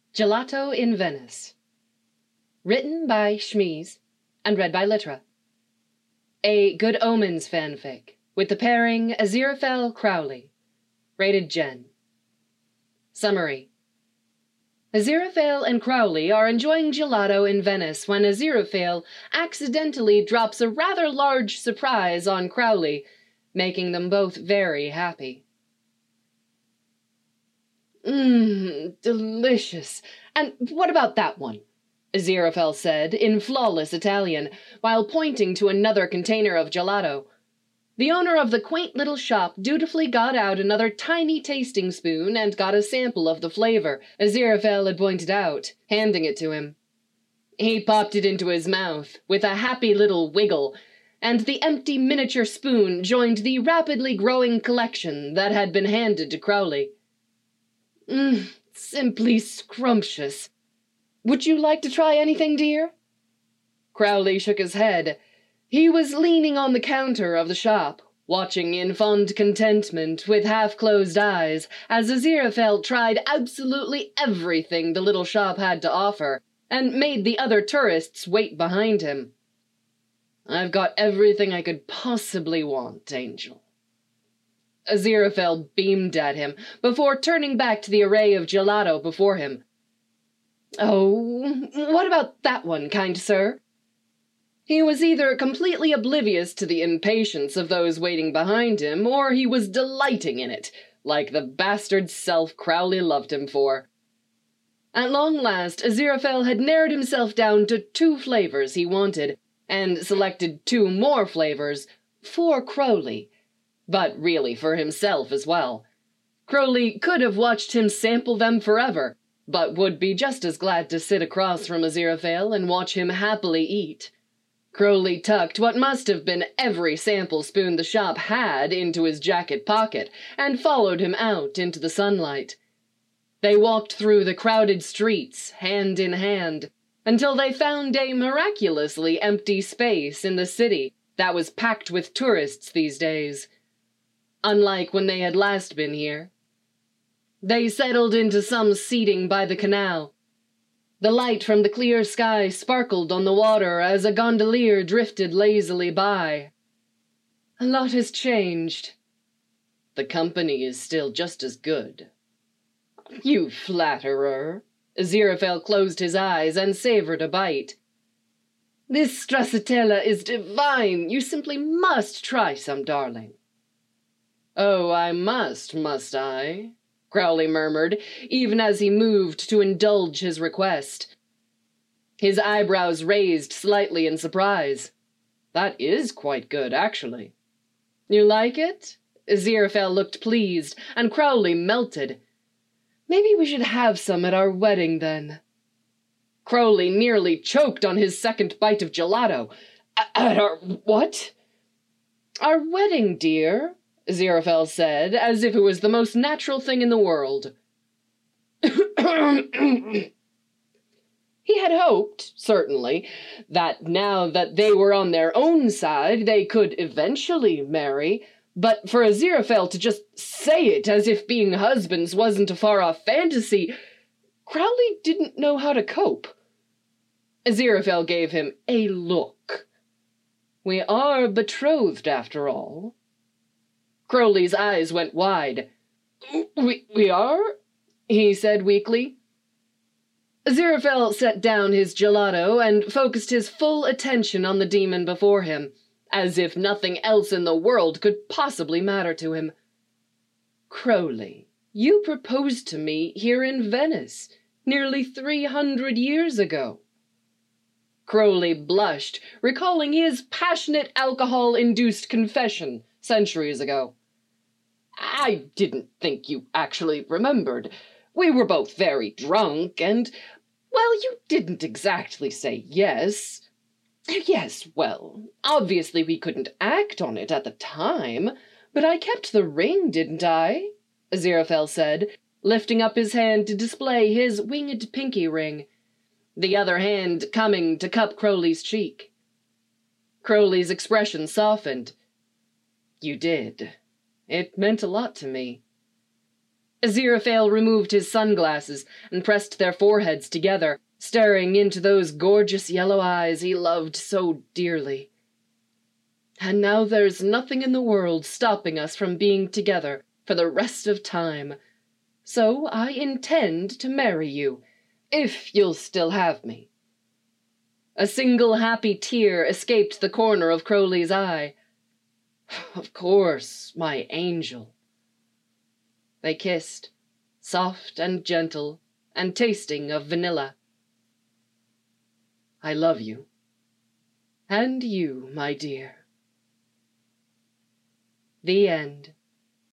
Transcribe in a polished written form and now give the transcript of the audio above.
Gelato in Venice. Written by Schmies and read by Litra. A Good Omens fanfic with the pairing Aziraphale Crowley. Rated Gen. Summary. Aziraphale and Crowley are enjoying gelato in Venice when Aziraphale accidentally drops a rather large surprise on Crowley, making them both very happy. Delicious. And what about that one? Aziraphale said in flawless Italian, while pointing to another container of gelato. The owner of the quaint little shop dutifully got out another tiny tasting spoon and got a sample of the flavor Aziraphale had pointed out, handing it to him. He popped it into his mouth with a happy little wiggle, and the empty miniature spoon joined the rapidly growing collection that had been handed to Crowley. Simply scrumptious. Would you like to try anything, dear? Crowley shook his head. He was leaning on the counter of the shop, watching in fond contentment with half-closed eyes as Aziraphale tried absolutely everything the little shop had to offer and made the other tourists wait behind him. I've got everything I could possibly want, Angel. Aziraphale beamed at him before turning back to the array of gelato before him. Oh, what about that one, kind sir? He was either completely oblivious to the impatience of those waiting behind him, or he was delighting in it, like the bastard self Crowley loved him for. At long last, Aziraphale had narrowed himself down to 2 flavors he wanted, and selected 2 more flavors for Crowley, but really for himself as well. Crowley could have watched him sample them forever, but would be just as glad to sit across from Aziraphale and watch him happily eat. Crowley tucked what must have been every sample spoon the shop had into his jacket pocket and followed him out into the sunlight. They walked through the crowded streets, hand in hand, until they found a miraculously empty space in the city that was packed with tourists these days. Unlike when they had last been here. They settled into some seating by the canal. The light from the clear sky sparkled on the water as a gondolier drifted lazily by. A lot has changed. The company is still just as good. You flatterer. Aziraphale closed his eyes and savored a bite. This stracciatella is divine. You simply must try some, darling. Oh, I must I? Crowley murmured, even as he moved to indulge his request. His eyebrows raised slightly in surprise. That is quite good, actually. You like it? Aziraphale looked pleased, and Crowley melted. Maybe we should have some at our wedding, then. Crowley nearly choked on his second bite of gelato. At our what? Our wedding, dear, Aziraphale said, as if it was the most natural thing in the world. He had hoped, certainly, that now that they were on their own side, they could eventually marry, but for Aziraphale to just say it as if being husbands wasn't a far-off fantasy, Crowley didn't know how to cope. Aziraphale gave him a look. We are betrothed, after all. Crowley's eyes went wide. We are? He said weakly. Aziraphale set down his gelato and focused his full attention on the demon before him, as if nothing else in the world could possibly matter to him. Crowley, you proposed to me here in Venice, nearly 300 years ago. Crowley blushed, recalling his passionate alcohol-induced confession centuries ago. I didn't think you actually remembered. We were both very drunk, and, well, you didn't exactly say yes. Yes, well, obviously we couldn't act on it at the time, but I kept the ring, didn't I? Aziraphale said, lifting up his hand to display his winged pinky ring, the other hand coming to cup Crowley's cheek. Crowley's expression softened. You did. It meant a lot to me. Aziraphale removed his sunglasses and pressed their foreheads together, staring into those gorgeous yellow eyes he loved so dearly. And now there's nothing in the world stopping us from being together for the rest of time. So I intend to marry you, if you'll still have me. A single happy tear escaped the corner of Crowley's eye. Of course, my angel. They kissed, soft and gentle, and tasting of vanilla. I love you. And you, my dear. The end.